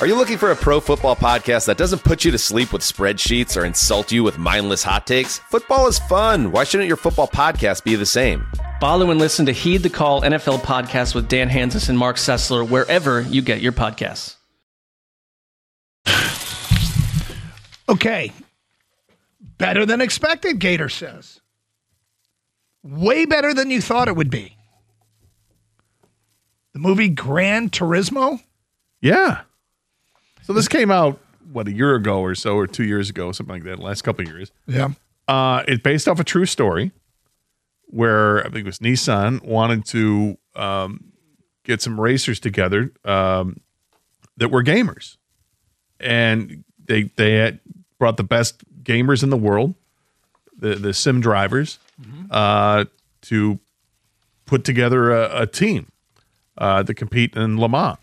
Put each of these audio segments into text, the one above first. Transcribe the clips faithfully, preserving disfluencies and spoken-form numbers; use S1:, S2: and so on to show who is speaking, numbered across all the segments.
S1: Are you looking for a pro football podcast that doesn't put you to sleep with spreadsheets or insult you with mindless hot takes? Football is fun. Why shouldn't your football podcast be the same?
S2: Follow and listen to Heed the Call N F L podcast with Dan Hanzus and Mark Sessler wherever you get your podcasts.
S3: Okay. Better than expected, Gator says. Way better than you thought it would be. The movie Gran Turismo?
S4: Yeah. So this came out, what, a year ago or so, or two years ago, something like that, last couple of years.
S3: Yeah.
S4: Uh, it's based off a true story where I think it was Nissan wanted to um, get some racers together um, that were gamers. And they they had brought the best gamers in the world, the, the sim drivers, mm-hmm. uh, to put together a, a team uh, to compete in Le Mans.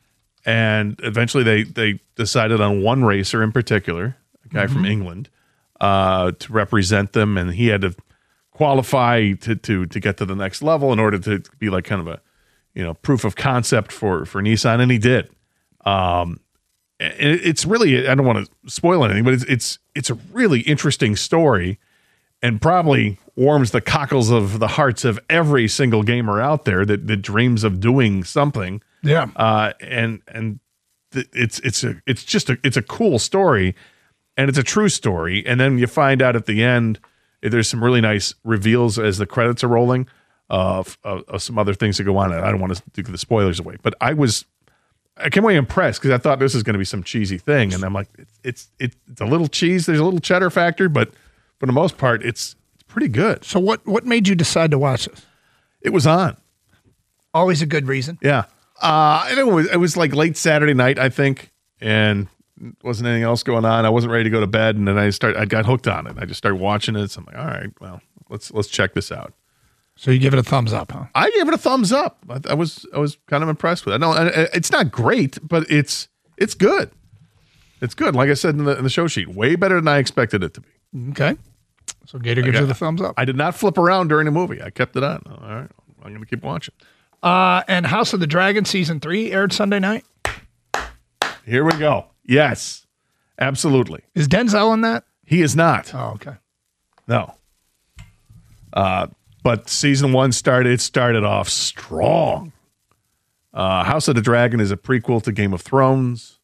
S4: And eventually they, they decided on one racer in particular, a guy mm-hmm. from England, uh, to represent them. And he had to qualify to, to to get to the next level in order to be like kind of a, you know, proof of concept for, for Nissan. And he did. Um, it, it's really, I don't want to spoil anything, but it's, it's, it's a really interesting story and probably warms the cockles of the hearts of every single gamer out there that, that dreams of doing something.
S3: Yeah.
S4: Uh, and and th- it's it's a it's just a it's a cool story, and it's a true story. And then you find out at the end, there's some really nice reveals as the credits are rolling of, of, of some other things that go on. I don't want to give the spoilers away, but I was I came away impressed because I thought this was going to be some cheesy thing, and I'm like, it's it's it's a little cheese. There's a little cheddar factor, but for the most part, it's it's pretty good.
S3: So what what made you decide to watch this?
S4: It was on.
S3: Always a good reason.
S4: Yeah. Uh, I know it was, it was like late Saturday night, I think, and wasn't anything else going on. I wasn't ready to go to bed, and then I start. I got hooked on it. I just started watching it. So I'm like, all right, well, let's let's check this out.
S3: So you give it a thumbs up, huh?
S4: I gave it a thumbs up. I, I was I was kind of impressed with it. No, it's not great, but it's it's good. It's good. Like I said in the in the show sheet, way better than I expected it to be.
S3: Okay. So Gator gives
S4: got,
S3: you the thumbs up.
S4: I did not flip around during the movie. I kept it on. All right, I'm going to keep watching.
S3: Uh, and House of the Dragon season three aired Sunday night.
S4: Here we go. Yes, absolutely.
S3: Is Denzel in that?
S4: He is not.
S3: Oh, okay.
S4: No. Uh, but season one started. It started off strong. Uh, House of the Dragon is a prequel to Game of Thrones,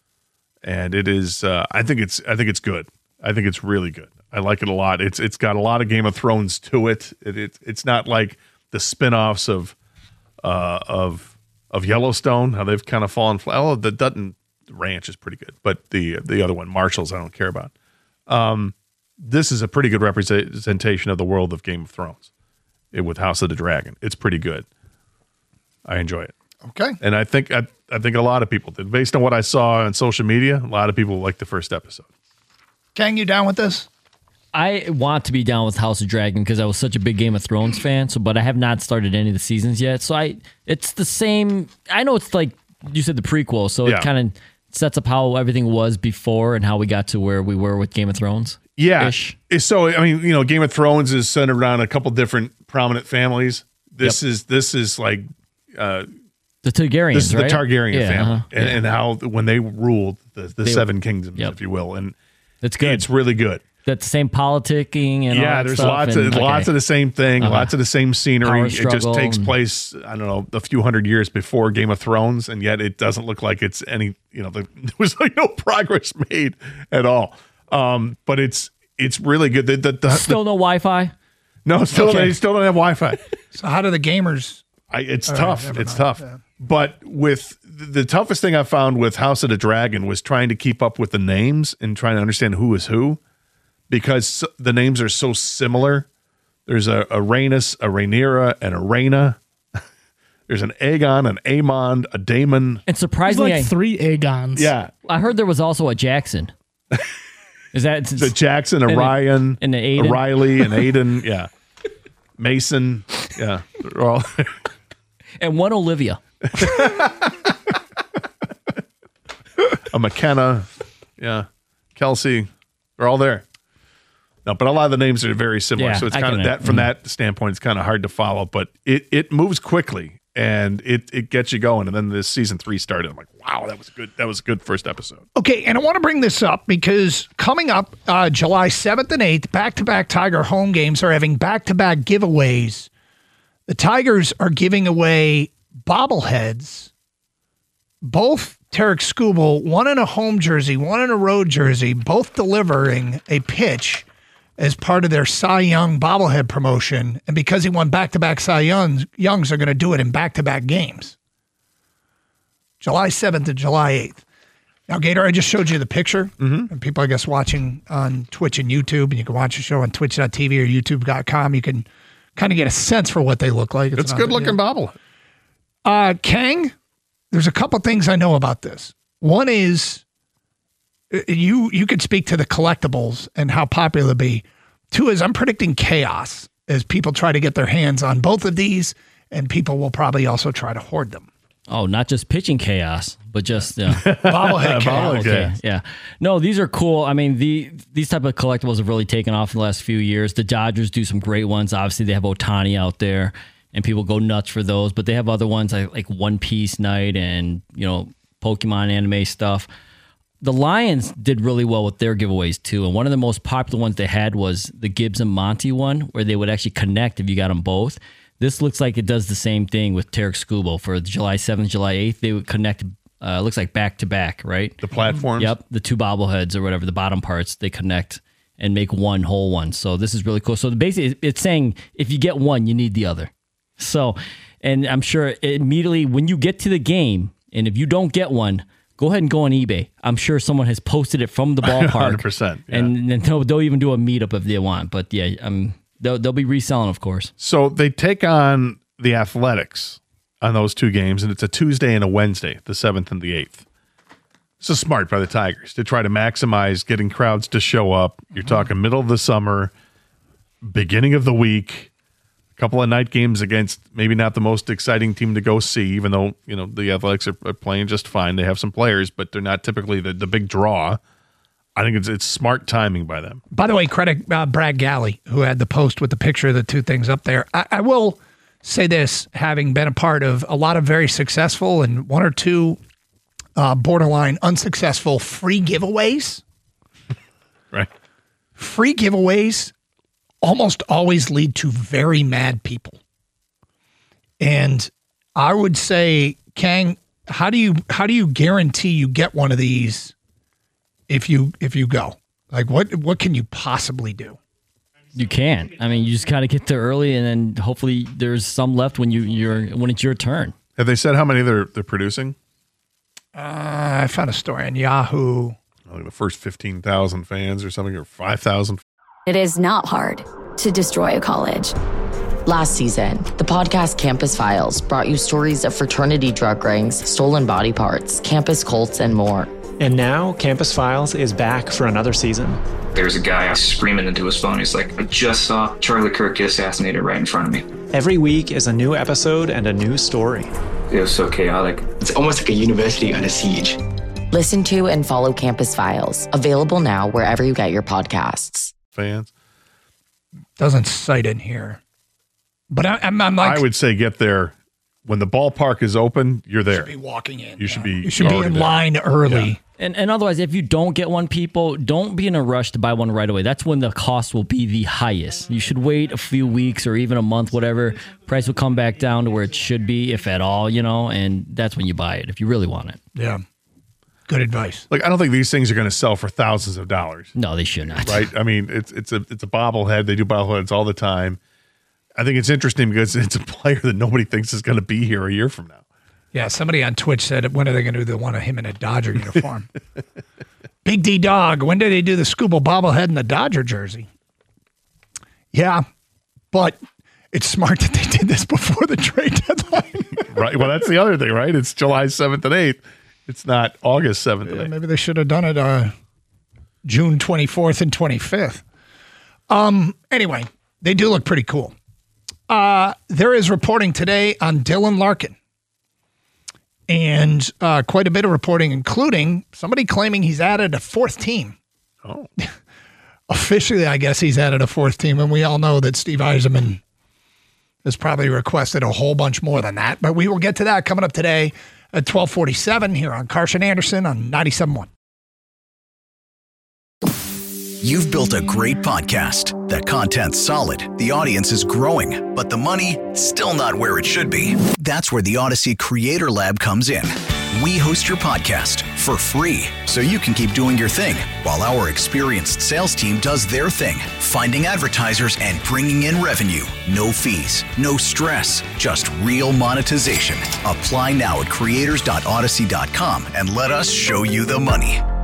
S4: and it is. Uh, I think it's. I think it's good. I think it's really good. I like it a lot. It's. It's got a lot of Game of Thrones to it. It. it it's not like the spinoffs of. Uh, of of Yellowstone, how they've kind of fallen flat. Oh, the Dutton Ranch is pretty good, but the the other one, Marshalls, I don't care about. Um, this is a pretty good representation of the world of Game of Thrones it, with House of the Dragon. It's pretty good. I enjoy it.
S3: Okay,
S4: and I think I, I think a lot of people did. Based on what I saw on social media, a lot of people liked the first episode.
S3: Kang, you down with this?
S5: I want to be down with House of Dragon because I was such a big Game of Thrones fan. So, but I have not started any of the seasons yet. So I, it's the same. I know it's like you said, the prequel. So
S4: yeah.
S5: it kind of sets up how everything was before and how we got to where we were with Game of Thrones.
S4: Yeah.
S5: Ish.
S4: So I mean, you know, Game of Thrones is centered around a couple different prominent families. This yep. is this is like uh,
S5: the Targaryens.
S4: This is
S5: right?
S4: the Targaryen
S5: yeah,
S4: family,
S5: uh-huh.
S4: and,
S5: yeah.
S4: and how when they ruled the, the
S5: they,
S4: Seven Kingdoms,
S5: yep.
S4: if you will, and
S5: it's good.
S4: It's really good.
S5: That's the same politicking and
S4: yeah,
S5: all that
S4: there's
S5: stuff
S4: lots
S5: and,
S4: of
S5: okay.
S4: lots of the same thing,
S5: uh-huh.
S4: lots of the same scenery.
S5: Power
S4: It just takes
S5: and,
S4: place, I don't know, a few hundred years before Game of Thrones, and yet it doesn't look like it's any, you know, the, there was like no progress made at all. Um, but it's it's really good. The, the, the,
S5: still
S4: the,
S5: no Wi-Fi?
S4: No, still
S5: okay.
S4: they still don't have Wi-Fi.
S3: So how do the gamers?
S4: I, it's
S3: all
S4: tough.
S3: Right,
S4: it's
S3: mind.
S4: tough.
S3: Yeah.
S4: But with the toughest thing I found with House of the Dragon was trying to keep up with the names and trying to understand who is who, because the names are so similar. There's a, a Rhaenys, a Rhaenyra, and a Rhaena. There's an Aegon, an Aemond, a Daemon.
S5: And surprisingly,
S6: like
S5: I,
S6: three Aegons.
S4: Yeah.
S5: I heard there was also a Jackson. Is that
S4: the Jackson, a
S5: and
S4: Ryan,
S5: and
S4: a Riley, and Aiden? Yeah. Mason. Yeah. They're all
S5: and one Olivia.
S4: A McKenna. Yeah. Kelsey. They're all there. No, but a lot of the names are very similar.
S5: Yeah,
S4: so it's
S5: I
S4: kind of
S5: can,
S4: that from
S5: mm.
S4: that standpoint, it's kind of hard to follow, but it, it moves quickly. and it it gets you going. And then this season three started. I'm like, wow, that was good. That was a good first episode.
S3: Okay, and I want to bring this up because coming up uh, July seventh and eighth, back-to-back Tiger home games are having back-to-back giveaways. The Tigers are giving away bobbleheads, both Tarek Skubal, one in a home jersey, one in a road jersey, both delivering a pitch as part of their Cy Young bobblehead promotion. And because he won back-to-back Cy Youngs, Youngs are going to do it in back-to-back games. July seventh and July eighth. Now, Gator, I just showed you the picture. Mm-hmm. And people, I guess, watching on Twitch and YouTube, and you can watch the show on twitch dot t v or youtube dot com. You can kind of get a sense for what they look like.
S4: It's, it's a good-looking bobblehead.
S3: Uh, Kang, there's a couple things I know about this. One is you you could speak to the collectibles and how popular they'll be. Two is I'm predicting chaos as people try to get their hands on both of these, and people will probably also try to hoard them.
S5: Oh, not just pitching chaos, but just uh,
S3: bobblehead chaos.
S5: Okay, yeah. No, these are cool. I mean, the these type of collectibles have really taken off in the last few years. The Dodgers do some great ones. Obviously, they have Ohtani out there, and people go nuts for those. But they have other ones like, like One Piece Night and, you know, Pokemon anime stuff. The Lions did really well with their giveaways too, and one of the most popular ones they had was the Gibbs and Monty one, where they would actually connect if you got them both. This looks like it does the same thing with Tarek Skubal for July seventh, July eighth. They would connect, uh, looks like back to back, right?
S4: The platforms?
S5: Yep, the two bobbleheads or whatever, the bottom parts, they connect and make one whole one. So this is really cool. So basically, it's saying if you get one, you need the other. So, and I'm sure immediately when you get to the game, and if you don't get one, go ahead and go on eBay. I'm sure someone has posted it from the ballpark.
S4: one hundred percent. Yeah.
S5: And then they'll, they'll even do a meetup if they want. But yeah, um, they'll, they'll be reselling, of course.
S4: So they take on the Athletics on those two games, and it's a Tuesday and a Wednesday, the seventh and the eighth. This is smart by the Tigers to try to maximize getting crowds to show up. You're talking middle of the summer, beginning of the week, a couple of night games against maybe not the most exciting team to go see, even though, you know, the Athletics are, are playing just fine. They have some players, but they're not typically the, the big draw. I think it's it's smart timing by them.
S3: By the way, credit uh, Brad Galley, who had the post with the picture of the two things up there. I, I will say this, having been a part of a lot of very successful and one or two uh, borderline unsuccessful free giveaways.
S4: Right.
S3: Free giveaways almost always lead to very mad people. And I would say, Kang, how do you how do you guarantee you get one of these if you if you go? Like what what can you possibly do?
S5: You can. I mean, you just got to get there early, and then hopefully there's some left when you you're when it's your turn.
S4: Have they said how many they're they're producing?
S3: Uh, I found a story on Yahoo.
S4: Like the first fifteen thousand fans or something, or five thousand.
S6: It is not hard to destroy a college.
S7: Last season, the podcast Campus Files brought you stories of fraternity drug rings, stolen body parts, campus cults, and more.
S8: And now, Campus Files is back for another season.
S9: There's a guy screaming into his phone. He's like, I just saw Charlie Kirk get assassinated right in front of me.
S8: Every week is a new episode and a new story.
S9: It was so chaotic.
S10: It's almost like a university under siege.
S7: Listen to and follow Campus Files. Available now wherever you get your podcasts.
S4: Fans.
S3: Doesn't cite in here. But I, I'm, I'm like...
S4: I would say get there. When the ballpark is open, you're there.
S3: You should be walking in.
S4: You
S3: yeah.
S4: should be
S3: You should be in
S4: there.
S3: line early.
S4: Yeah.
S5: And and otherwise, if you don't get one, people, don't be in a rush to buy one right away. That's when the cost will be the highest. You should wait a few weeks or even a month, whatever. Price will come back down to where it should be, if at all, you know, and that's when you buy it, if you really want it.
S3: Yeah. Good advice.
S4: Like, I don't think these things are going to sell for thousands of dollars.
S5: No, they should not.
S4: Right? I mean, it's it's a it's a bobblehead. They do bobbleheads all the time. I think it's interesting because it's a player that nobody thinks is going to be here a year from now.
S3: Yeah, somebody on Twitch said, when are they going to do the one of him in a Dodger uniform? Big D Dog, when did they do the Skubal bobblehead in the Dodger jersey? Yeah, but it's smart that they did this before the trade deadline.
S4: Right. Well, that's the other thing, right? It's July seventh and eighth. It's not August seventh and
S3: Yeah,
S4: eighth.
S3: maybe they should have done it uh, June twenty-fourth and twenty-fifth. Um. Anyway, they do look pretty cool. Uh, there is reporting today on Dylan Larkin. And uh, quite a bit of reporting, including somebody claiming he's added a fourth team.
S4: Oh.
S3: Officially, I guess he's added a fourth team, and we all know that Steve Eiserman has probably requested a whole bunch more than that. But we will get to that coming up today at twelve forty-seven here on Karsch and Anderson on ninety-seven point one.
S11: You've built a great podcast. That content's solid. The audience is growing, but the money, still not where it should be. That's where the Odyssey Creator Lab comes in. We host your podcast for free, so you can keep doing your thing while our experienced sales team does their thing, finding advertisers and bringing in revenue. No fees, no stress, just real monetization. Apply now at creators dot odyssey dot com and let us show you the money.